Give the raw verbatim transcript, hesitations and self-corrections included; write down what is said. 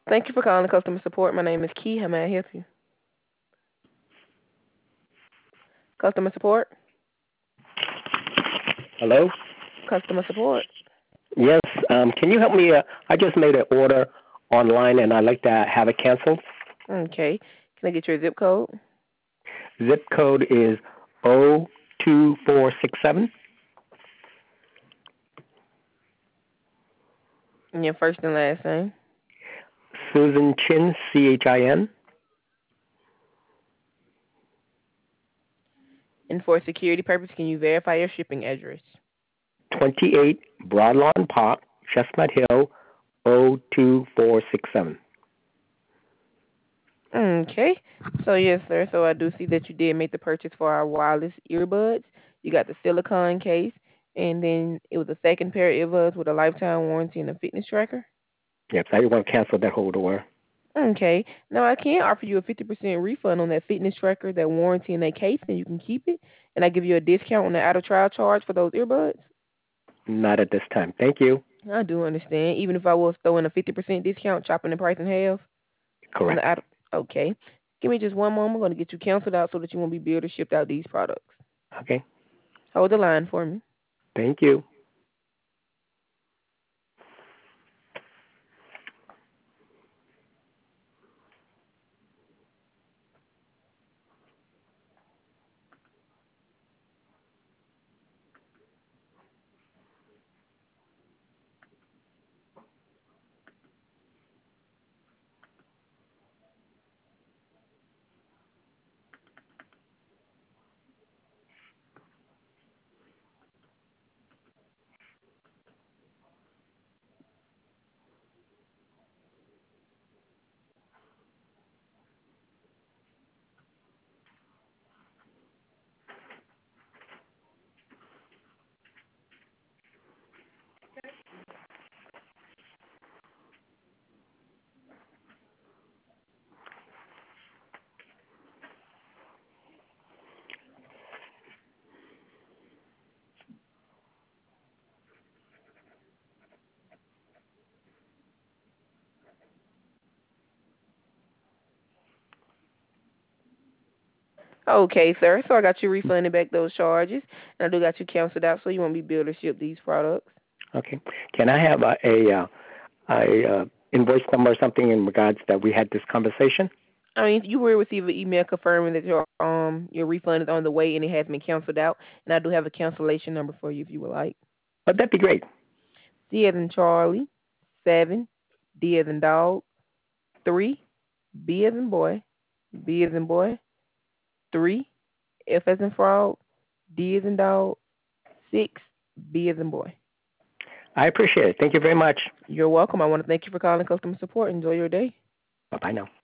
Thank you for calling customer support. My name is Key. How may I help you? Customer support? Hello? Customer support. Yes, um, can you help me? Uh, I just made an order online and I'd like to have it canceled. Okay. Can I get your zip code? Zip code is O two four six seven. And your first and last name? Susan Chin, C H I N. And for security purpose, can you verify your shipping address? twenty-eight Broadlawn Park, Chestnut Hill, O two four six seven. Okay. So yes, sir. So I do see that you did make the purchase for our wireless earbuds. You got the silicone case, and then it was a second pair of earbuds with a lifetime warranty and a fitness tracker. Yes, I want to cancel that whole order. Okay. Now I can offer you a fifty percent refund on that fitness tracker, that warranty, and that case, and you can keep it. And I give you a discount on the out of trial charge for those earbuds. Not at this time. Thank you. I do understand. Even if I was throwing a fifty percent discount, chopping the price in half on the Correct. out of, okay. Give me just one moment. I'm going to get you canceled out so that you won't be able to ship out these products. Okay. Hold the line for me. Thank you. Okay, sir. So I got you refunded back those charges, and I do got you canceled out, so you won't be able to ship these products. Okay. Can I have a, a, uh, a uh, invoice number or something in regards that we had this conversation? I mean, you will receive an email confirming that your um your refund is on the way and it has been canceled out. And I do have a cancellation number for you if you would like. Oh, that'd be great. C as in Charlie, seven, D as in dog, three, B as in boy, B as in boy, three, F as in frog, D as in dog, six, B as in boy. I appreciate it. Thank you very much. You're welcome. I want to thank you for calling customer support. Enjoy your day. Bye bye now.